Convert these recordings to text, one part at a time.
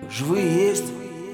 Живые есть.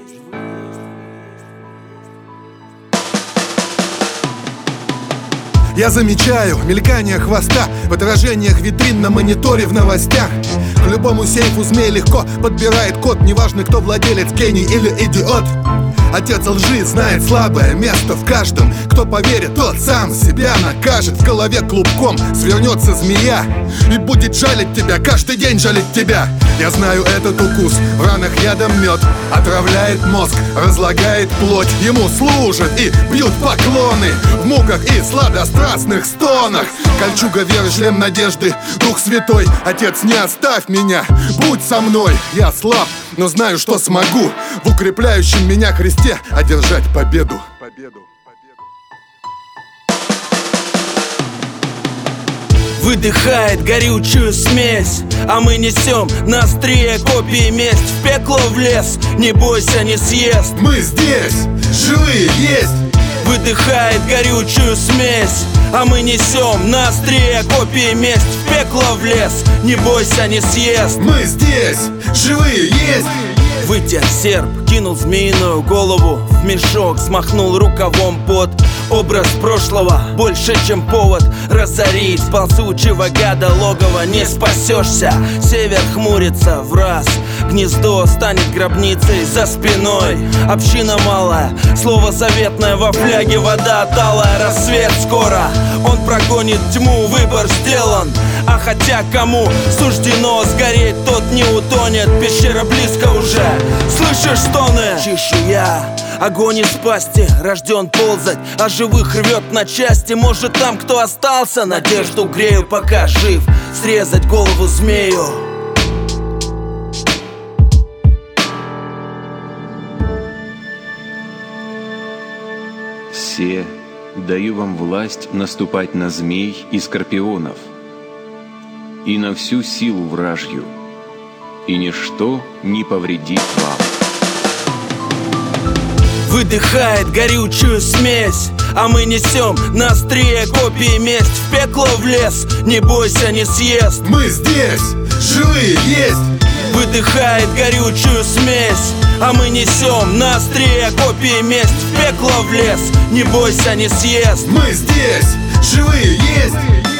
Я замечаю мелькание хвоста в отражениях витрин на мониторе в новостях. К любому сейфу змей легко подбирает код, неважно, кто владелец, гений или идиот. Отец лжи знает слабое место в каждом. Кто поверит, тот сам себя накажет. В голове клубком свернется змея и будет жалить тебя, каждый день жалить тебя. Я знаю этот укус, в ранах ядом мед, отравляет мозг, разлагает плоть. Ему служат и бьют поклоны в муках и сладострастных стонах. Кольчуга веры, шлем надежды, Дух Святой. Отец, не оставь меня, будь со мной. Я слаб, но знаю, что смогу в укрепляющем меня Христе одержать победу. Выдыхает горючую смесь, а мы несем на острие копии месть. В пекло в лес, не бойся, не съест. Мы здесь, живые есть. Выдыхает горючую смесь, а мы несем на острие копии месть. В пекло в лес, не бойся, не съест. Мы здесь, живые есть. Вытер серп, кинул змеиную голову в мешок, смахнул рукавом под образ прошлого. Больше, чем повод разорить ползучего гада логово. Не спасешься, север хмурится в раз. Гнездо станет гробницей за спиной. Община малая, слово заветное во фляге. Вода талая, рассвет скоро. Он прогонит тьму, выбор сделан. А хотя кому суждено сгореть, тот не утонет. Пещера близко уже, слышишь стоны? Чищу я, огонь из пасти, рожден ползать, а живых рвет на части. Может, там кто остался, надежду грею, пока жив, срезать голову змею. Се, даю вам власть наступать на змей и скорпионов, и на всю силу вражью, и ничто не повредит вам. Выдыхает горючую смесь, а мы несем на острие копии месть. В пекло в лес, не бойся, не съест. Мы здесь, живые есть. Выдыхает горючую смесь, а мы несем на острие копии месть. В пекло в лес, не бойся, не съест. Мы здесь, живые есть.